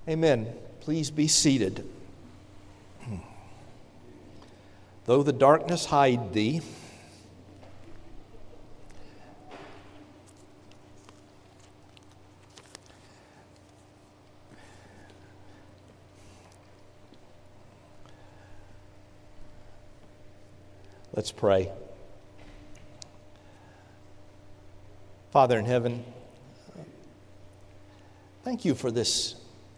Amen. Please be seated. Though the darkness hide thee, let's pray. Father in heaven, thank you for this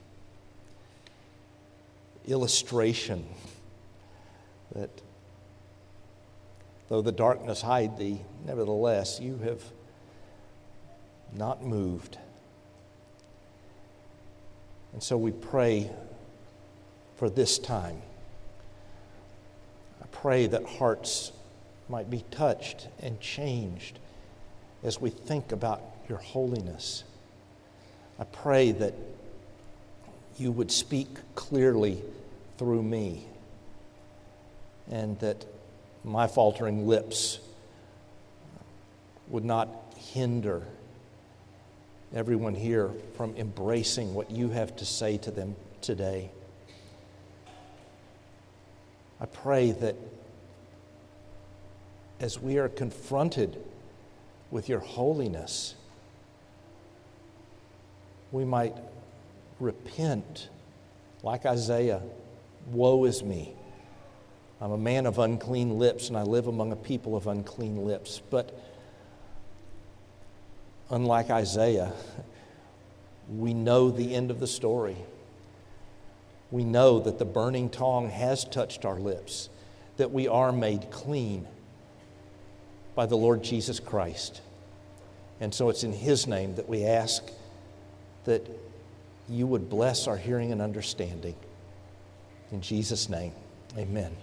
illustration that though the darkness hide thee, nevertheless you have not moved. And so we pray for this time. I pray that hearts might be touched and changed as we think about your holiness. I pray that you would speak clearly through me, and that my faltering lips would not hinder everyone here from embracing what you have to say to them today. I pray that as we are confronted with your holiness, we might repent like Isaiah. Woe is me. I'm a man of unclean lips, and I live among a people of unclean lips. But unlike Isaiah, we know the end of the story. We know that the burning tongue has touched our lips, that we are made clean by the Lord Jesus Christ. And so it's in His name that we ask that you would bless our hearing and understanding. In Jesus' name, amen.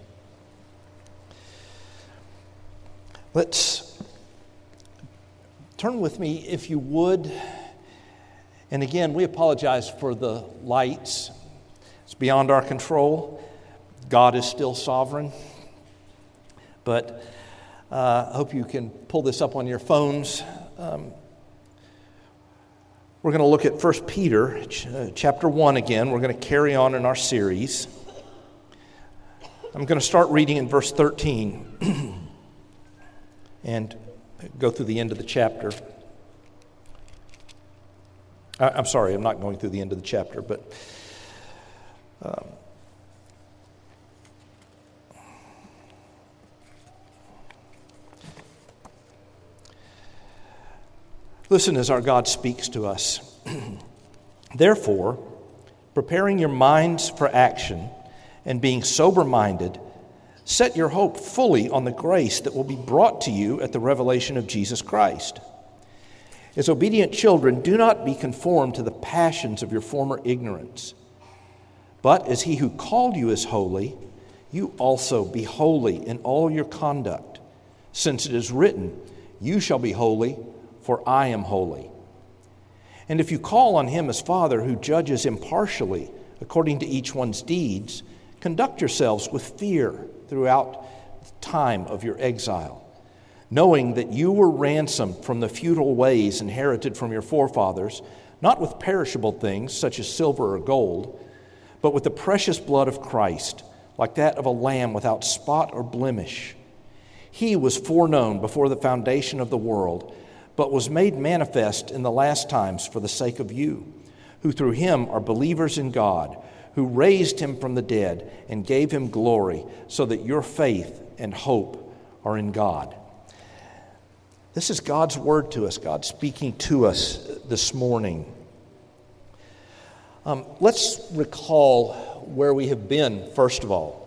Let's turn with me, if you would. And again, we apologize for the lights. It's beyond our control. God is still sovereign. But I hope you can pull this up on your phones. We're going to look at 1 Peter chapter 1 again. We're going to carry on in our series. I'm going to start reading in verse 13 and go through the end of the chapter. I'm sorry, I'm not going through the end of the chapter, but listen as our God speaks to us. Therefore, preparing your minds for action and being sober-minded, set your hope fully on the grace that will be brought to you at the revelation of Jesus Christ. As obedient children, do not be conformed to the passions of your former ignorance. But as He who called you is holy, you also be holy in all your conduct, since it is written, "You shall be holy, for I am holy." And if you call on Him as Father who judges impartially according to each one's deeds, conduct yourselves with fear throughout the time of your exile, knowing that you were ransomed from the futile ways inherited from your forefathers, not with perishable things such as silver or gold, but with the precious blood of Christ, like that of a lamb without spot or blemish. He was foreknown before the foundation of the world, but was made manifest in the last times for the sake of you, who through Him are believers in God, who raised Him from the dead and gave Him glory, so that your faith and hope are in God. This is God's word to us, God speaking to us this morning. Let's recall where we have been, first of all.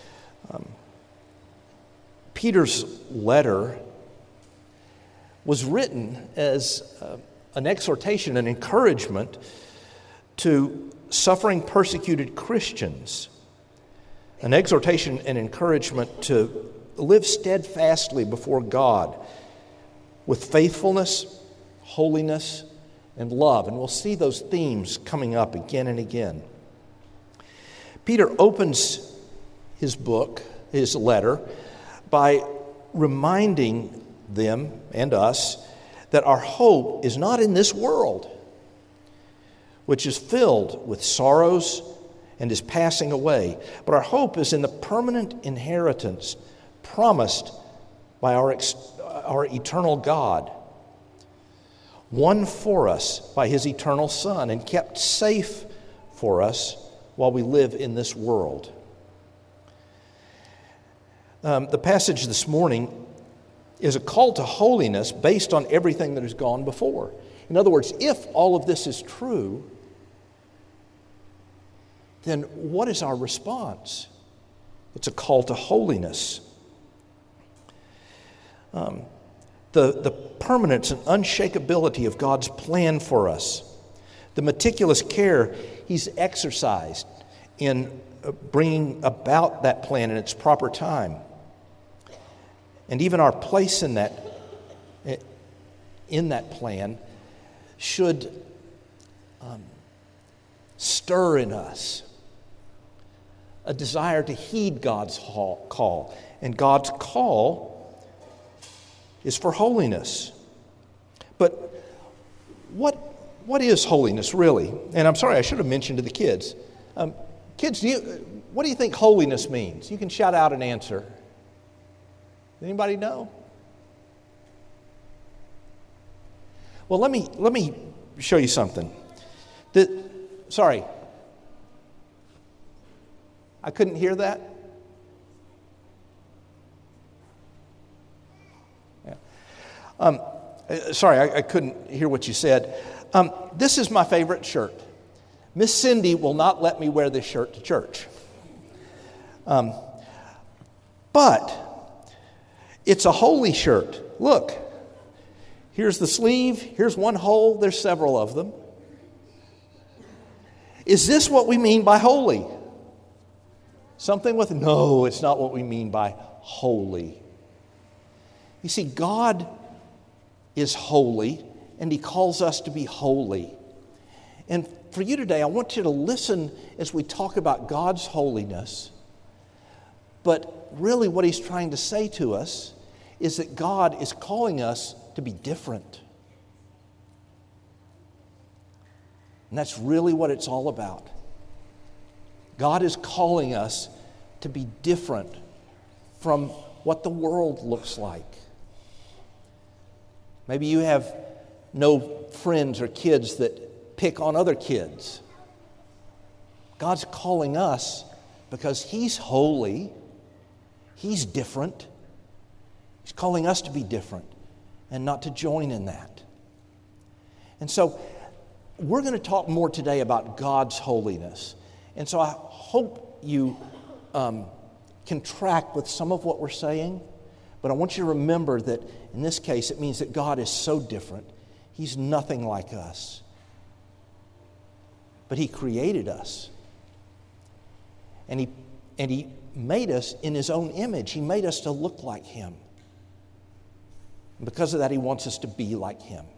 Peter's letter was written as an exhortation, an encouragement to suffering, persecuted Christians, an exhortation and encouragement to live steadfastly before God with faithfulness, holiness, and love. And we'll see those themes coming up again and again. Peter opens his book, his letter, by reminding them and us that our hope is not in this world. which is filled with sorrows and is passing away. But our hope is in the permanent inheritance promised by our eternal God, won for us by His eternal Son and kept safe for us while we live in this world. The passage this morning is a call to holiness based on everything that has gone before. In other words, if all of this is true, then what is our response? It's a call to holiness. The permanence and unshakability of God's plan for us, the meticulous care He's exercised in bringing about that plan in its proper time, and even our place in that plan should stir in us a desire to heed God's call. And God's call is for holiness. But what is holiness really? And I'm sorry, I should have mentioned to the kids. Kids, what do you think holiness means? You can shout out an answer. Anybody know? Well, let me show you something. Sorry, I couldn't hear that. Yeah. Sorry, I couldn't hear what you said. This is my favorite shirt. Miss Cindy will not let me wear this shirt to church. But it's a holy shirt. Look, here's the sleeve, here's one hole, there's several of them. Is this what we mean by holy? Something with, no, it's not what we mean by holy. You see, God is holy, and He calls us to be holy. And for you today, I want you to listen as we talk about God's holiness. But really what He's trying to say to us is that God is calling us to be different. And that's really what it's all about. God is calling us to be different from what the world looks like. Maybe you have no friends or kids that pick on other kids. God's calling us because He's holy, He's different. He's calling us to be different and not to join in that. And so we're going to talk more today about God's holiness. And so I hope you can track with some of what we're saying. But I want you to remember that in this case, it means that God is so different. He's nothing like us. But He created us. And He made us in His own image. He made us to look like Him. And because of that, He wants us to be like Him.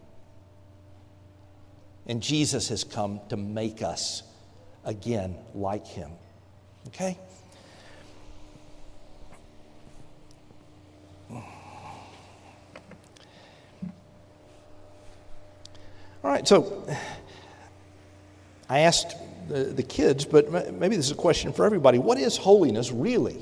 And Jesus has come to make us again like Him. Okay? All right, so I asked the kids, but maybe this is a question for everybody. What is holiness really?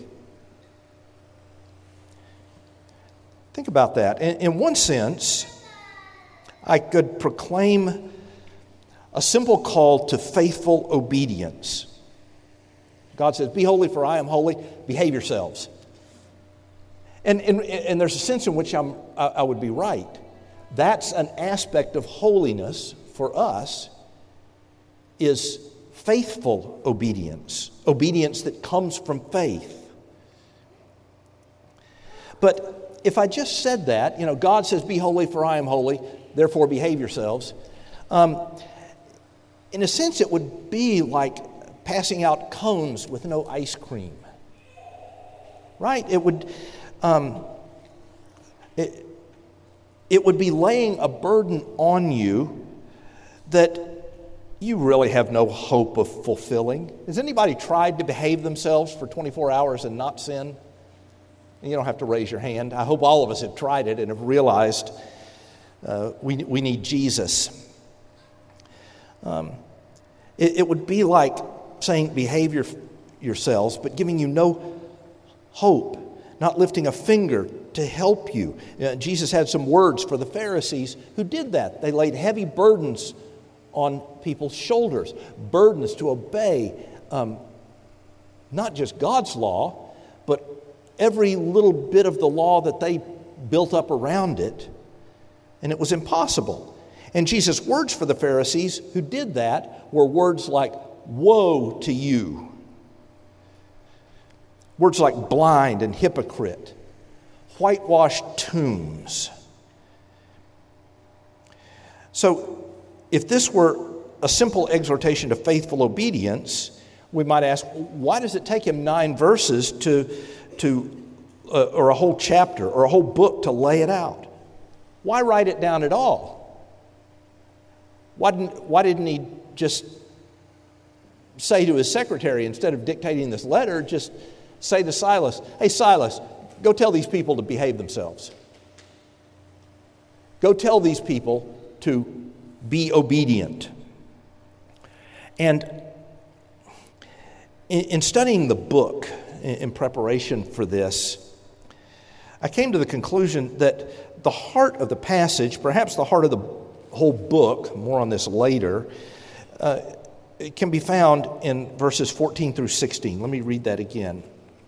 Think about that. In one sense, I could proclaim a simple call to faithful obedience. God says, be holy for I am holy. Behave yourselves. And there's a sense in which I would be right. That's an aspect of holiness for us, is faithful obedience. Obedience that comes from faith. But if I just said that, God says, be holy for I am holy, therefore behave yourselves. In a sense, it would be like passing out cones with no ice cream. Right? It would be laying a burden on you that you really have no hope of fulfilling. Has anybody tried to behave themselves for 24 hours and not sin? And you don't have to raise your hand. I hope all of us have tried it and have realized we need Jesus. It would be like saying, behave yourselves, but giving you no hope, not lifting a finger to help you. Jesus had some words for the Pharisees who did that. They laid heavy burdens on people's shoulders, burdens to obey not just God's law, but every little bit of the law that they built up around it, and it was impossible. And Jesus' words for the Pharisees who did that were words like, woe to you. Words like blind and hypocrite, whitewashed tombs. So, if this were a simple exhortation to faithful obedience, we might ask, why does it take him 9 verses or a whole chapter or a whole book to lay it out? Why write it down at all? Why didn't he just say to his secretary, instead of dictating this letter, just say to Silas, hey, Silas, go tell these people to behave themselves. Go tell these people to be obedient. And in studying the book in preparation for this, I came to the conclusion that the heart of the passage, perhaps the heart of the whole book, more on this later, it can be found in verses 14 through 16. Let me read that again.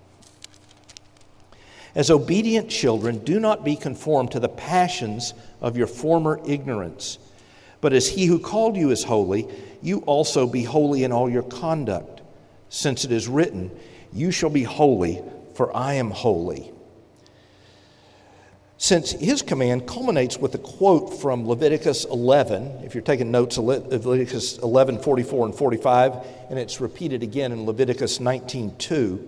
As obedient children, do not be conformed to the passions of your former ignorance, but as he who called you is holy, you also be holy in all your conduct, since it is written, you shall be holy, for I am holy. Since his command culminates with a quote from Leviticus 11, if you're taking notes, Leviticus 11, 44 and 45, and it's repeated again in Leviticus 19:2.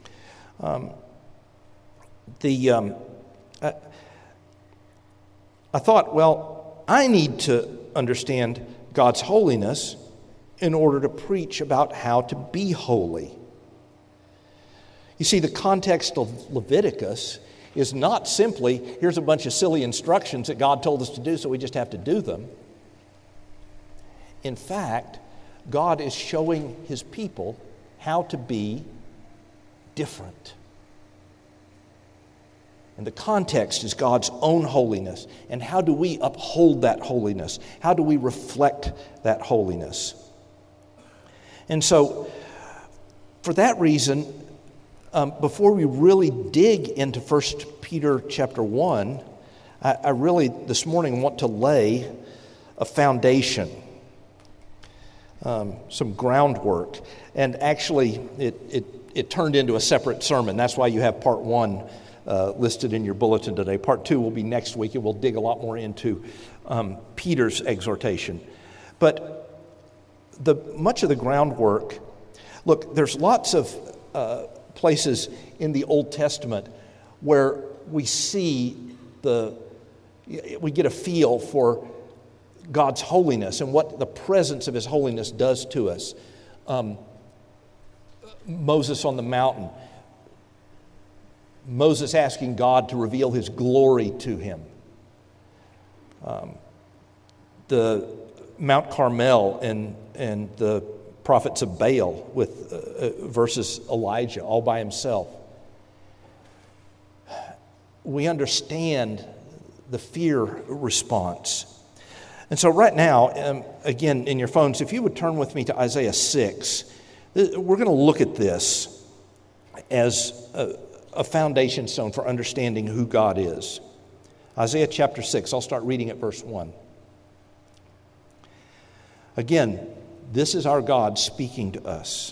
I thought, well, I need to understand God's holiness in order to preach about how to be holy. You see, the context of Leviticus is not simply, here's a bunch of silly instructions that God told us to do, so we just have to do them. In fact, God is showing his people how to be different. And the context is God's own holiness. And how do we uphold that holiness? How do we reflect that holiness? And so, for that reason, before we really dig into 1 Peter chapter 1, I really this morning want to lay a foundation, some groundwork. And actually, it turned into a separate sermon. That's why you have part 1 listed in your bulletin today. Part 2 will be next week, and we'll dig a lot more into Peter's exhortation. But much of the groundwork, look, there's lots of places in the Old Testament where we see we get a feel for God's holiness and what the presence of his holiness does to us. Moses on the mountain, Moses asking God to reveal his glory to him. The Mount Carmel and the prophets of Baal with versus Elijah all by himself. We understand the fear response. And so right now, again, in your phones, if you would turn with me to Isaiah 6, we're going to look at this as a foundation stone for understanding who God is. Isaiah chapter 6, I'll start reading at verse 1. Again, this is our God speaking to us.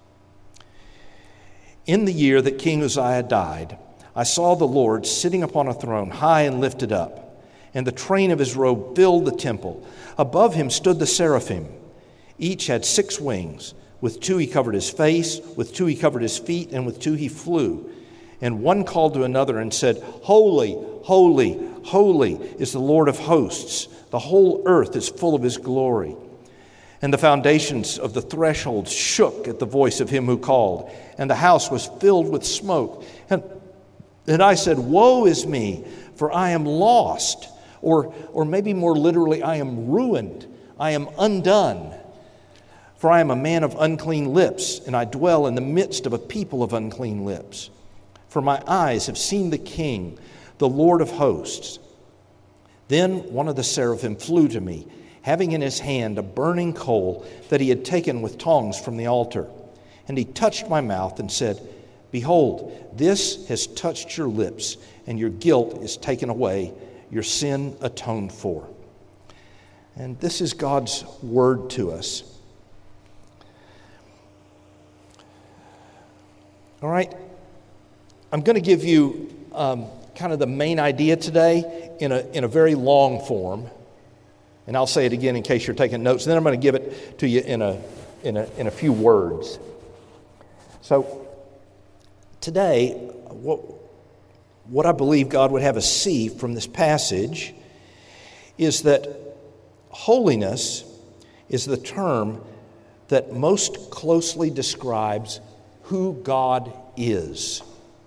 In the year that King Uzziah died, I saw the Lord sitting upon a throne, high and lifted up, and the train of his robe filled the temple. Above him stood the seraphim. Each had 6 wings. With 2 he covered his face, with 2 he covered his feet, and with 2 he flew. And one called to another and said, Holy, holy, holy is the Lord of hosts. The whole earth is full of his glory. And the foundations of the threshold shook at the voice of him who called, and the house was filled with smoke. And I said, Woe is me, for I am lost. Or maybe more literally, I am ruined. I am undone. For I am a man of unclean lips, and I dwell in the midst of a people of unclean lips. For my eyes have seen the King, the Lord of hosts. Then one of the seraphim flew to me, having in his hand a burning coal that he had taken with tongs from the altar. And he touched my mouth and said, Behold, this has touched your lips, and your guilt is taken away, your sin atoned for. And this is God's word to us. All right, I'm going to give you kind of the main idea today in a very long form, and I'll say it again in case you're taking notes. Then I'm going to give it to you in a few words. So today, what I believe God would have us see from this passage is that holiness is the term that most closely describes who God is.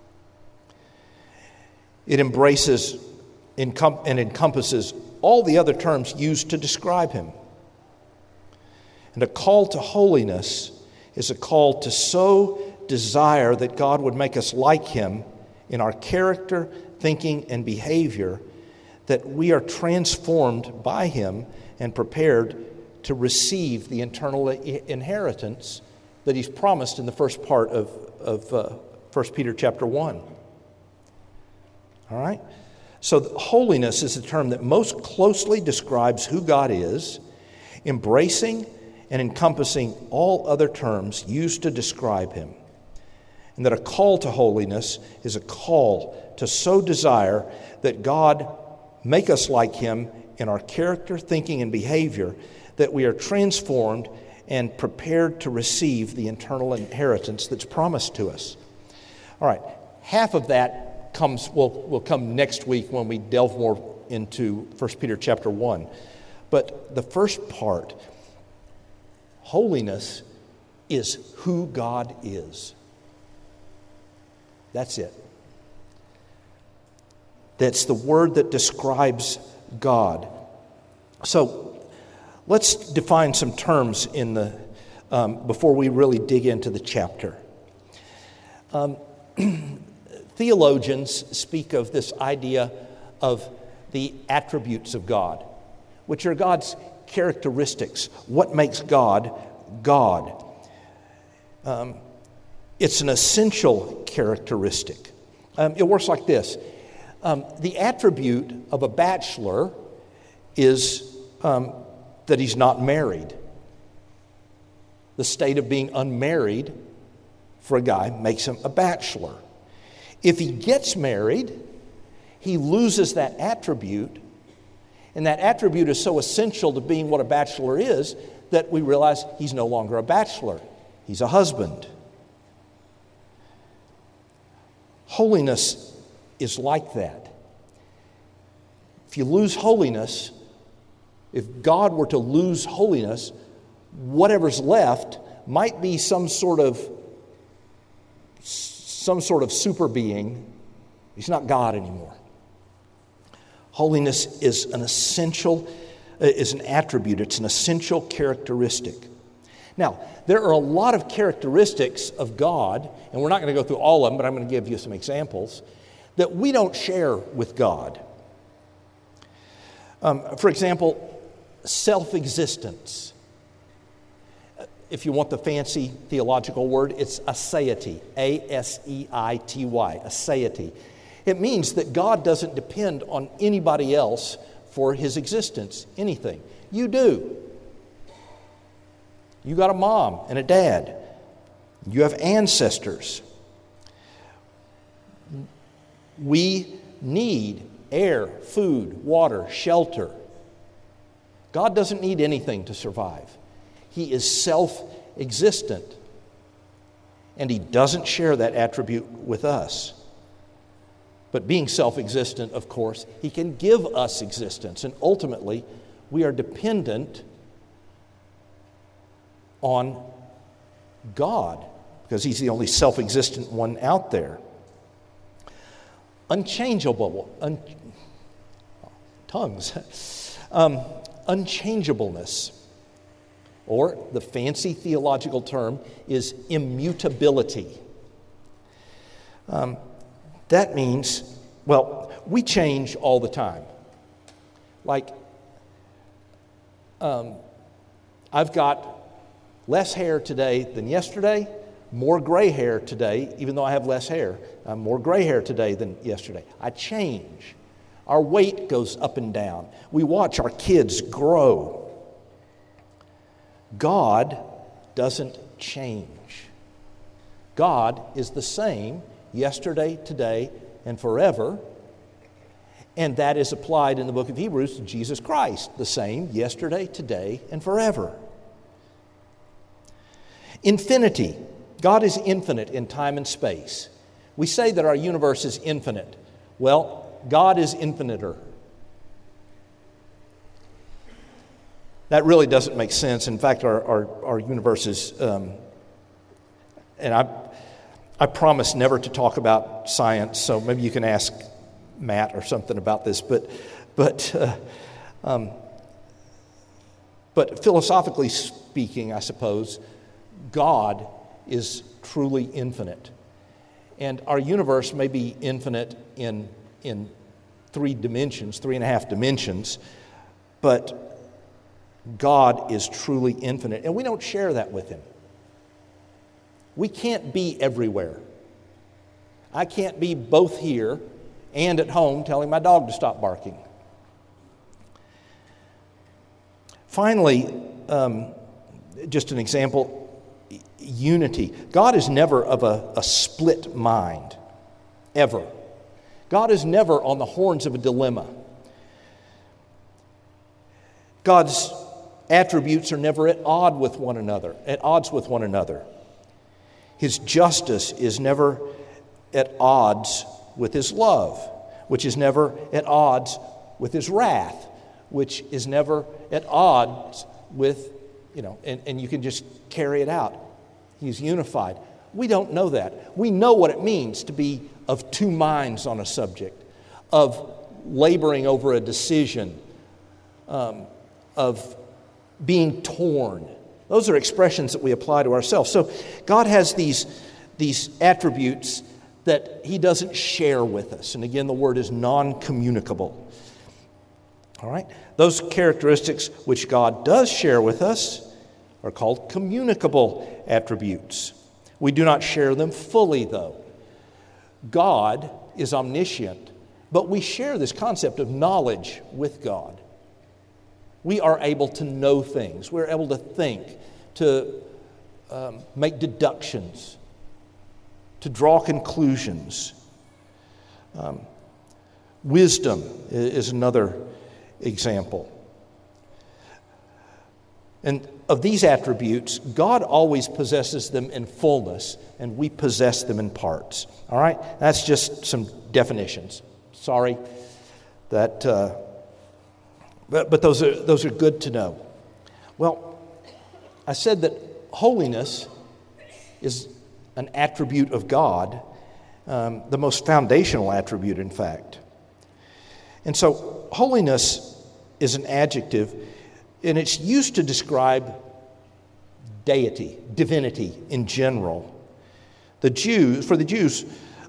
It embraces and encompasses all the other terms used to describe Him. And a call to holiness is a call to so desire that God would make us like Him in our character, thinking, and behavior, that we are transformed by Him and prepared to receive the eternal inheritance that He's promised in the first part of 1 Peter chapter 1. All right? So holiness is the term that most closely describes who God is, embracing and encompassing all other terms used to describe Him. And that a call to holiness is a call to so desire that God make us like Him in our character, thinking, and behavior, that we are transformed and prepared to receive the eternal inheritance that's promised to us. All right, half of that will come next week when we delve more into 1 Peter chapter 1. But the first part, holiness is who God is. That's it. That's the word that describes God. So let's define some terms in the before we really dig into the chapter. Theologians speak of this idea of the attributes of God, which are God's characteristics. What makes God God? It's an essential characteristic. It works like this. The attribute of a bachelor is that he's not married. The state of being unmarried for a guy makes him a bachelor. If he gets married, he loses that attribute, and that attribute is so essential to being what a bachelor is that we realize he's no longer a bachelor. He's a husband. Holiness is like that. If you lose holiness, if God were to lose holiness, whatever's left might be some sort of super being. He's not God anymore. Holiness is an attribute. It's an essential characteristic. Now, there are a lot of characteristics of God, and we're not going to go through all of them, but I'm going to give you some examples, that we don't share with God. For example, self-existence. If you want the fancy theological word, it's aseity, A-S-E-I-T-Y, aseity. It means that God doesn't depend on anybody else for His existence, anything. You do. You got a mom and a dad. You have ancestors. We need air, food, water, shelter. God doesn't need anything to survive. He is self-existent, and He doesn't share that attribute with us. But being self-existent, of course, He can give us existence, and ultimately, we are dependent on God because He's the only self-existent one out there. Unchangeableness. or the fancy theological term is immutability. That means, well, we change all the time. Like, I've got less hair today than yesterday, more gray hair today, even though I have less hair. More gray hair today than yesterday. I change. Our weight goes up and down. We watch our kids grow. God doesn't change. God is the same yesterday, today, and forever. And that is applied in the book of Hebrews to Jesus Christ, the same yesterday, today, and forever. Infinity. God is infinite in time and space. We say that our universe is infinite. Well, God is infiniter. That really doesn't make sense. In fact, our universe is, and I promise never to talk about science, so maybe you can ask Matt or something about this, but philosophically speaking, I suppose, God is truly infinite. And our universe may be infinite in 3 dimensions, 3.5 dimensions, but God is truly infinite, and we don't share that with Him. We can't be everywhere. I can't be both here and at home telling my dog to stop barking. Finally, just an example, unity. God is never of a split mind, ever. God is never on the horns of a dilemma. God's attributes are never at odds with one another. His justice is never at odds with His love, which is never at odds with His wrath, which is never at odds with, and you can just carry it out. He's unified. We don't know that. We know what it means to be of 2 minds on a subject, of laboring over a decision, of being torn. Those are expressions that we apply to ourselves. So God has these attributes that He doesn't share with us. And again, the word is non-communicable. All right? Those characteristics which God does share with us are called communicable attributes. We do not share them fully, though. God is omniscient, but we share this concept of knowledge with God. We are able to know things. We're able to think, to make deductions, to draw conclusions. Wisdom is another example. And of these attributes, God always possesses them in fullness, and we possess them in parts. All right? That's just some definitions. Sorry that, but those are good to know. Well, I said that holiness is an attribute of God, the most foundational attribute, in fact. And so, holiness is an adjective, and it's used to describe deity, divinity in general. For the Jews,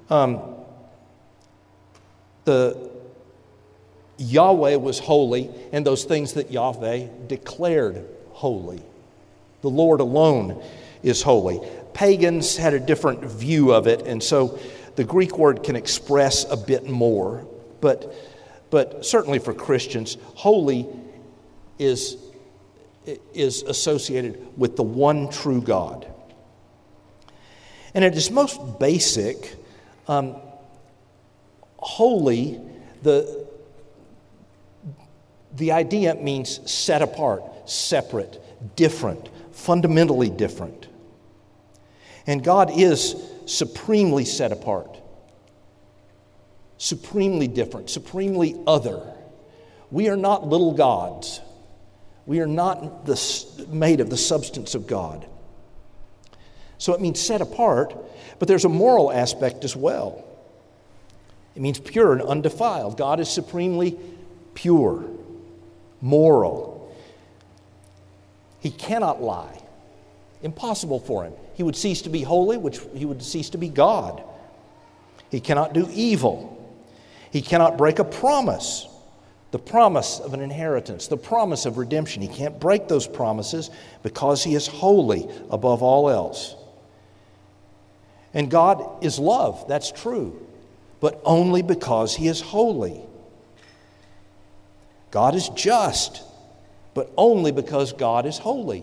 the Yahweh was holy, and those things that Yahweh declared holy. The Lord alone is holy. Pagans had a different view of it, and so the Greek word can express a bit more. But certainly for Christians, holy is associated with the one true God. And at its most basic, holy, the idea means set apart, separate, different, fundamentally different. And God is supremely set apart, supremely different, supremely other. We are not little gods. We are not made of the substance of God. So it means set apart, but there's a moral aspect as well. It means pure and undefiled. God is supremely pure, moral. He cannot lie. Impossible for him. He would cease to be holy, which he would cease to be God. He cannot do evil. He cannot break a promise, the promise of an inheritance, the promise of redemption. He can't break those promises because he is holy above all else. And God is love, that's true, but only because he is holy. God is just, but only because God is holy.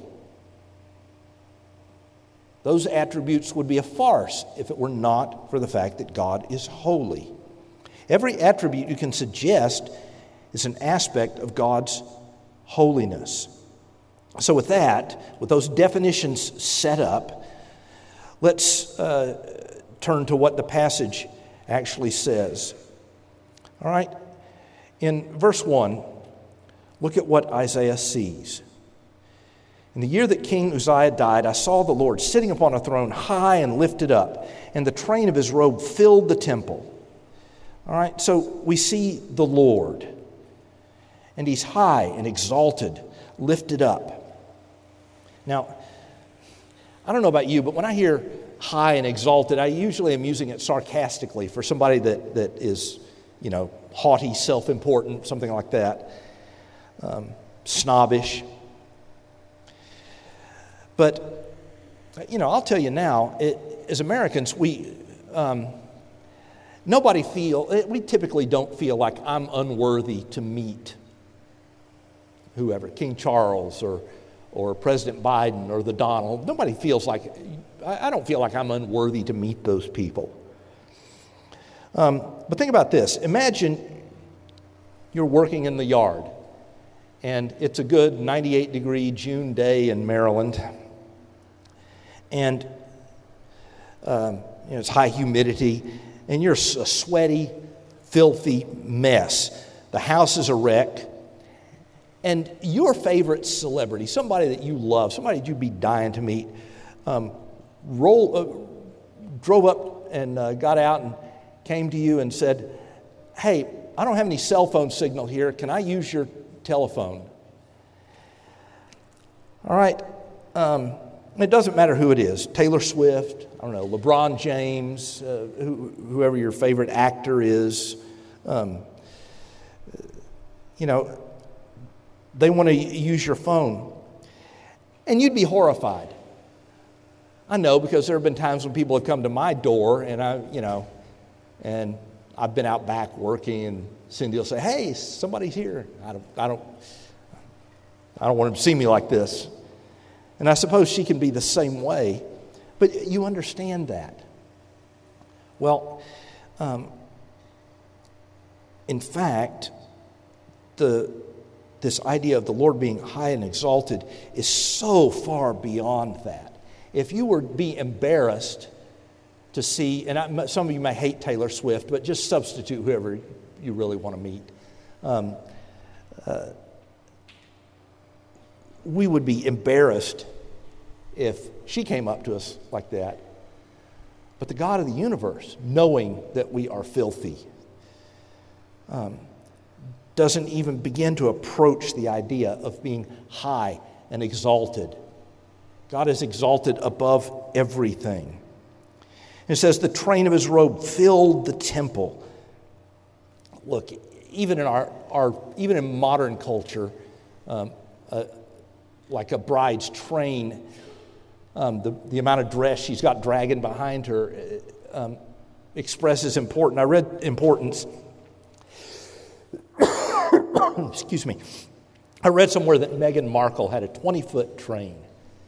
Those attributes would be a farce if it were not for the fact that God is holy. Every attribute you can suggest is an aspect of God's holiness. So with that, with those definitions set up, let's turn to what the passage actually says. All right? In verse 1, look at what Isaiah sees. In the year that King Uzziah died, I saw the Lord sitting upon a throne high and lifted up, and the train of his robe filled the temple. All right, so we see the Lord, and he's high and exalted, lifted up. Now, I don't know about you, but when I hear high and exalted, I usually am using it sarcastically for somebody that is, haughty, self-important, something like that, snobbish. But, I'll tell you now, as Americans, we typically don't feel like I'm unworthy to meet whoever, King Charles or President Biden or the Donald. Nobody feels like, I don't feel like I'm unworthy to meet those people. But think about this. Imagine you're working in the yard, and it's a good 98-degree June day in Maryland. And it's high humidity, and you're a sweaty, filthy mess. The house is a wreck, and your favorite celebrity, somebody that you love, somebody that you'd be dying to meet, drove up and got out and came to you and said, "Hey, I don't have any cell phone signal here. Can I use your telephone?" All right. It doesn't matter who it is. Taylor Swift, I don't know, LeBron James, whoever your favorite actor is. They want to use your phone. And you'd be horrified. I know, because there have been times when people have come to my door and and I've been out back working, and Cindy will say, "Hey, somebody's here." I don't want them to see me like this. And I suppose she can be the same way, but you understand that. Well, in fact, this idea of the Lord being high and exalted is so far beyond that. If you were to be embarrassed to see, and some of you may hate Taylor Swift, but just substitute whoever you really want to meet. We would be embarrassed if she came up to us like that. But the God of the universe, knowing that we are filthy, doesn't even begin to approach the idea of being high and exalted. God is exalted above everything. It says the train of his robe filled the temple. Look, even in modern culture, like a bride's train, the amount of dress she's got dragging behind her expresses importance. I read importance. Excuse me. I read somewhere that Meghan Markle had a 20-foot train.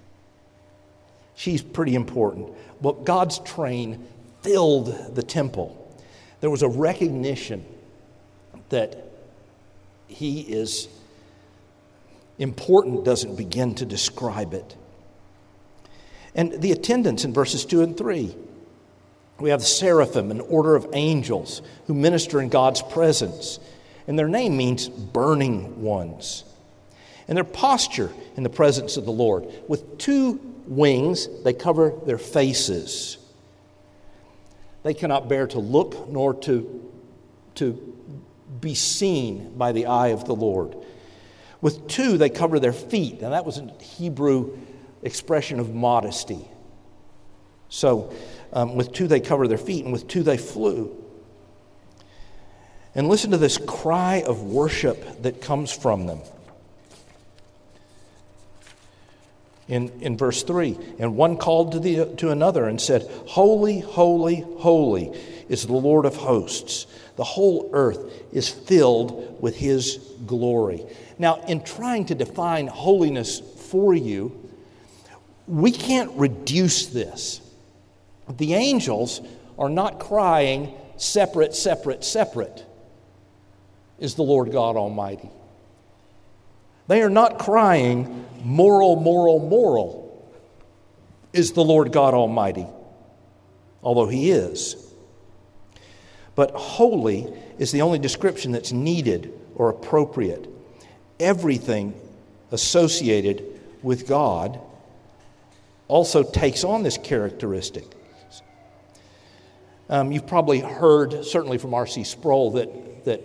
She's pretty important. But God's train filled the temple. There was a recognition that he is important, doesn't begin to describe it. And the attendants in verses 2 and 3. We have the seraphim, an order of angels who minister in God's presence. And their name means burning ones. And their posture in the presence of the Lord. With 2 wings, they cover their faces. They cannot bear to look nor to be seen by the eye of the Lord. With two, they cover their feet. Now, that was a Hebrew expression of modesty. So, with two, they cover their feet, and with two, they flew. And listen to this cry of worship that comes from them. In verse 3, and one called to another and said, "Holy, holy, holy is the Lord of hosts. The whole earth is filled with His glory." Now, in trying to define holiness for you, we can't reduce this. The angels are not crying, "Separate, separate, separate is the Lord God Almighty." They are not crying, "Moral, moral, moral is the Lord God Almighty," although He is. But holy is the only description that's needed or appropriate. Everything associated with God also takes on this characteristic. You've probably heard, certainly from R.C. Sproul, that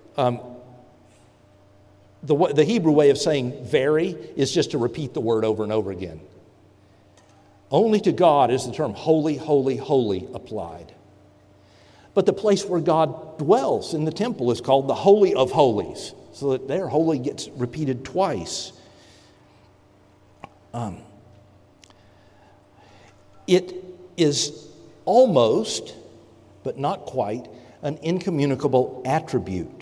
the Hebrew way of saying very is just to repeat the word over and over again. Only to God is the term holy, holy, holy applied. But the place where God dwells in the temple is called the Holy of Holies, so that there holy gets repeated twice. It is almost, but not quite, an incommunicable attribute,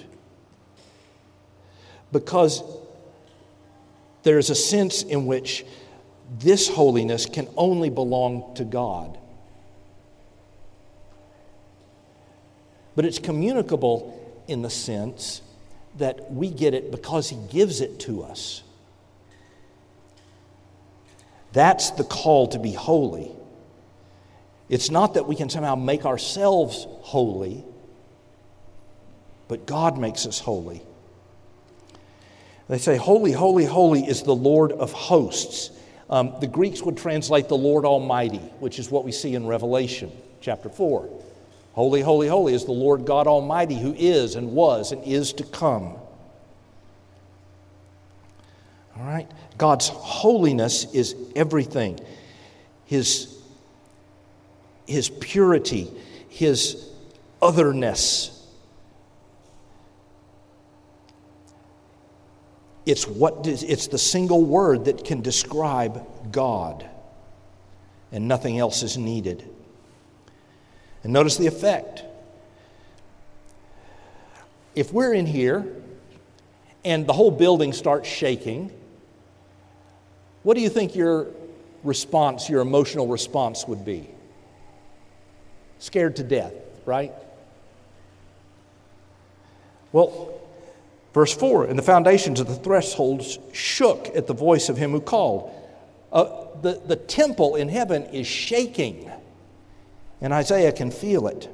because there is a sense in which this holiness can only belong to God. But it's communicable in the sense that we get it because He gives it to us. That's the call to be holy. It's not that we can somehow make ourselves holy, but God makes us holy. They say, "Holy, holy, holy is the Lord of hosts." The Greeks would translate the Lord Almighty, which is what we see in Revelation chapter 4. Holy, holy, holy is the Lord God Almighty, who is and was and is to come. All right? God's holiness is everything. His purity, His otherness. It's the single word that can describe God, and nothing else is needed. And notice the effect. If we're in here and the whole building starts shaking, what do you think your response, your emotional response would be? Scared to death, right? Well, verse 4, "And the foundations of the thresholds shook at the voice of Him who called." The temple in heaven is shaking, and Isaiah can feel it.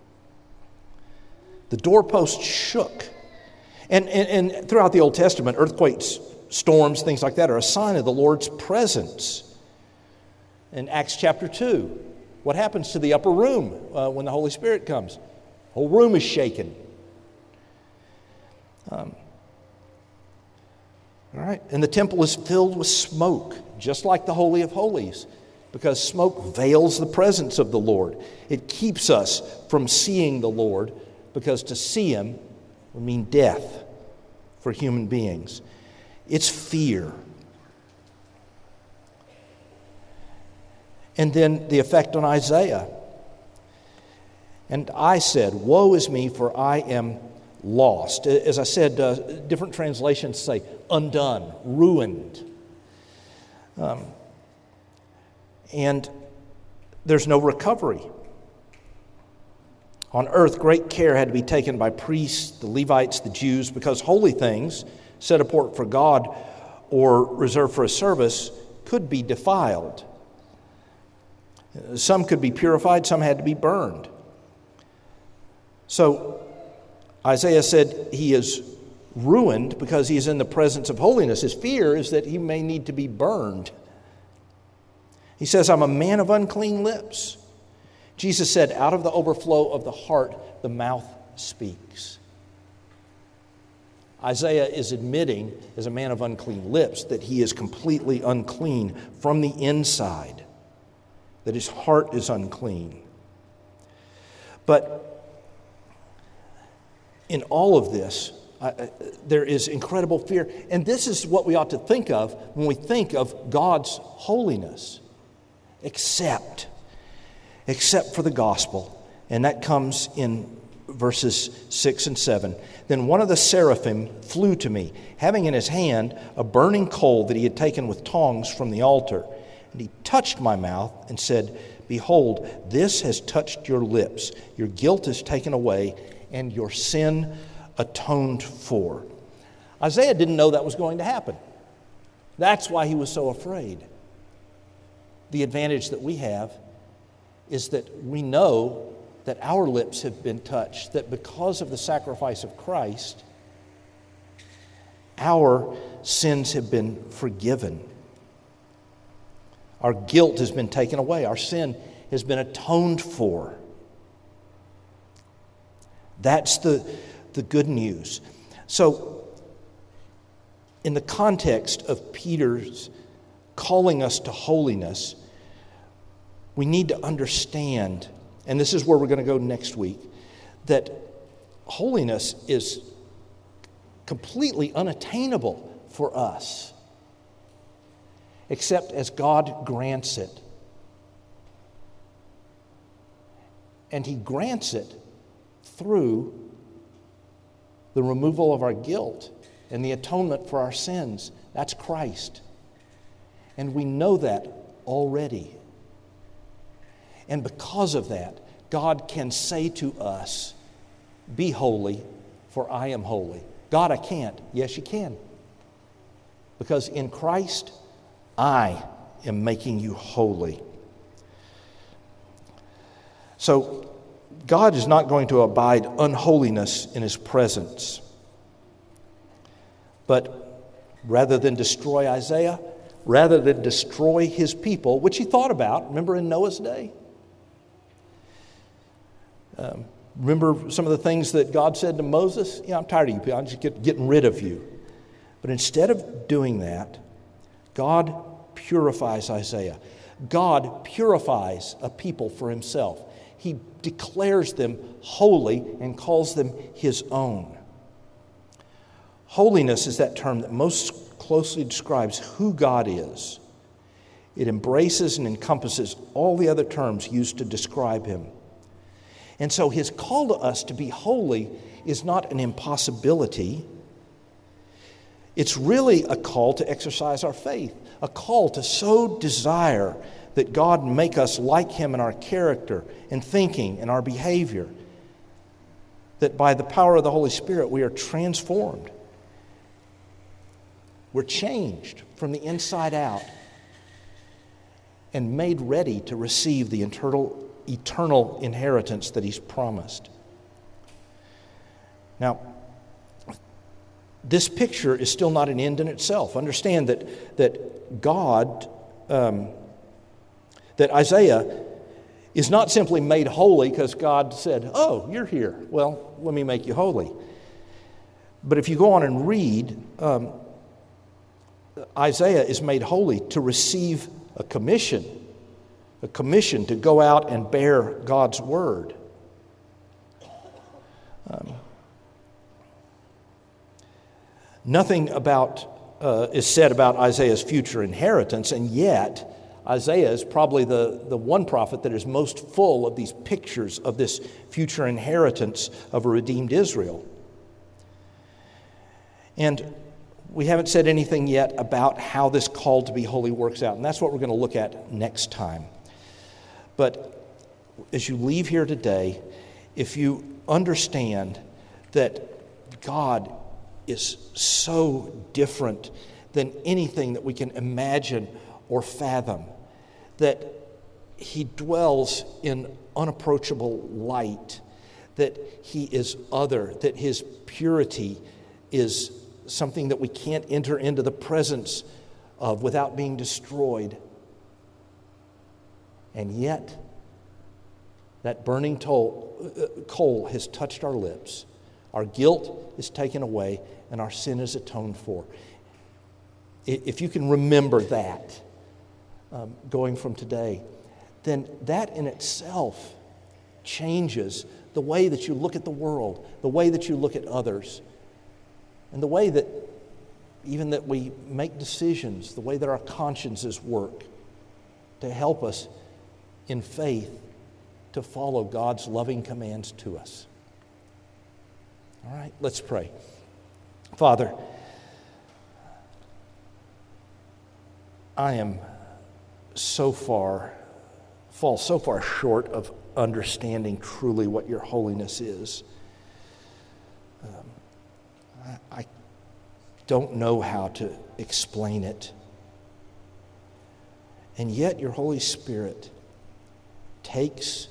The doorpost shook. And throughout the Old Testament, earthquakes, storms, things like that are a sign of the Lord's presence. In Acts chapter 2, what happens to the upper room when the Holy Spirit comes? The whole room is shaken. All right, and the temple is filled with smoke, just like the Holy of Holies, because smoke veils the presence of the Lord. It keeps us from seeing the Lord, because to see Him would mean death for human beings. It's fear. And then the effect on Isaiah. "And I said, Woe is me, for I am lost." As I said, different translations say undone, ruined. And there's no recovery. On earth, great care had to be taken by priests, the Levites, the Jews, because holy things set apart for God or reserved for a service could be defiled. Some could be purified, some had to be burned. So Isaiah said he is ruined because he is in the presence of holiness. His fear is that he may need to be burned. He says, "I'm a man of unclean lips." Jesus said, "Out of the overflow of the heart, the mouth speaks." Isaiah is admitting, as a man of unclean lips, that he is completely unclean from the inside, that his heart is unclean. But in all of this, there is incredible fear. And this is what we ought to think of when we think of God's holiness. Except for the gospel. And that comes in verses 6 and 7. Then one of the seraphim flew to me, having in his hand a burning coal that he had taken with tongs from the altar. And he touched my mouth and said, Behold, this has touched your lips. Your guilt is taken away, and your sin atoned for. Isaiah didn't know that was going to happen. That's why he was so afraid. The advantage that we have is that we know that our lips have been touched, that because of the sacrifice of Christ, our sins have been forgiven. Our guilt has been taken away. Our sin has been atoned for. That's the good news. So, in the context of Peter's calling us to holiness, we need to understand, and this is where we're going to go next week, that holiness is completely unattainable for us, except as God grants it. And He grants it through the removal of our guilt and the atonement for our sins. That's Christ. And we know that already. And because of that, God can say to us, Be holy, for I am holy. God, I can't. Yes, you can. Because in Christ, I am making you holy. So, God is not going to abide unholiness in His presence. But rather than destroy Isaiah, rather than destroy his people, which he thought about, remember in Noah's day? Remember some of the things that God said to Moses? I'm tired of you people. I'm just getting rid of you. But instead of doing that, God purifies Isaiah. God purifies a people for Himself. He declares them holy and calls them His own. Holiness is that term that most closely describes who God is. It embraces and encompasses all the other terms used to describe Him. And so His call to us to be holy is not an impossibility. It's really a call to exercise our faith, a call to so desire that God make us like Him in our character and thinking and our behavior, that by the power of the Holy Spirit we are transformed. We're changed from the inside out and made ready to receive the eternal inheritance that He's promised. Now, this picture is still not an end in itself. Understand that God, that Isaiah is not simply made holy because God said, "Oh, you're here. Well, let me make you holy." But if you go on and read, Isaiah is made holy to receive a commission to go out and bear God's word. Nothing is said about Isaiah's future inheritance, and yet Isaiah is probably the one prophet that is most full of these pictures of this future inheritance of a redeemed Israel. And we haven't said anything yet about how this call to be holy works out, and that's what we're going to look at next time. But as you leave here today, if you understand that God is so different than anything that we can imagine or fathom, that He dwells in unapproachable light, that He is other, that His purity is something that we can't enter into the presence of without being destroyed. And yet, that burning coal has touched our lips. Our guilt is taken away and our sin is atoned for. If you can remember that going from today, then that in itself changes the way that you look at the world, the way that you look at others, and the way that even that we make decisions, the way that our consciences work to help us in faith to follow God's loving commands to us. All right, let's pray. Father, I am fall so far short of understanding truly what your holiness is. I don't know how to explain it. And yet your Holy Spirit takes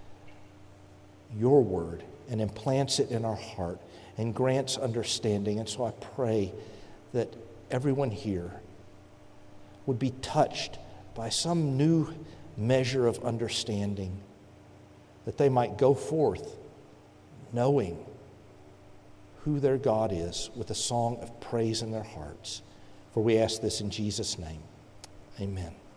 your word and implants it in our heart and grants understanding. And so I pray that everyone here would be touched by some new measure of understanding, that they might go forth knowing who their God is with a song of praise in their hearts. For we ask this in Jesus' name. Amen.